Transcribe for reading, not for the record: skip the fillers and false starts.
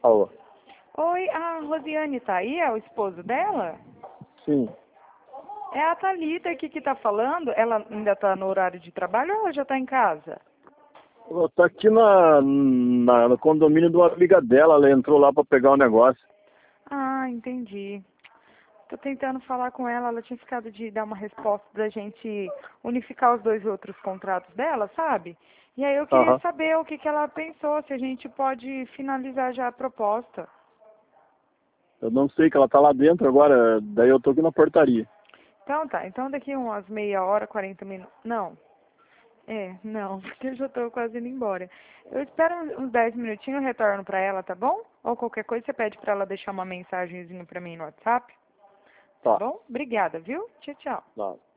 Alô? Oi, a Rosiane tá aí? É o esposo dela? Sim. É a Thalita aqui que tá falando. Ela ainda tá no horário de trabalho ou ela já tá em casa? Ela tá aqui no condomínio de uma amiga dela. Ela entrou lá pra pegar um negócio. Ah, entendi. Tô tentando falar com ela. Ela tinha ficado de dar uma resposta da gente unificar os dois outros contratos dela, sabe? E aí eu queria Aham. saber o que que ela pensou, se a gente pode finalizar já a proposta. Eu não sei que ela tá lá dentro agora. Daí eu tô aqui na portaria. Então tá, então daqui umas meia hora, 40 minutos. Não. Não, porque eu já tô quase indo embora. Eu espero uns 10 minutinhos e retorno pra ela, tá bom? Ou qualquer coisa você pede pra ela deixar uma mensagenzinha pra mim no WhatsApp, tá Tá. bom? Obrigada, viu? Tchau, tchau. Tá.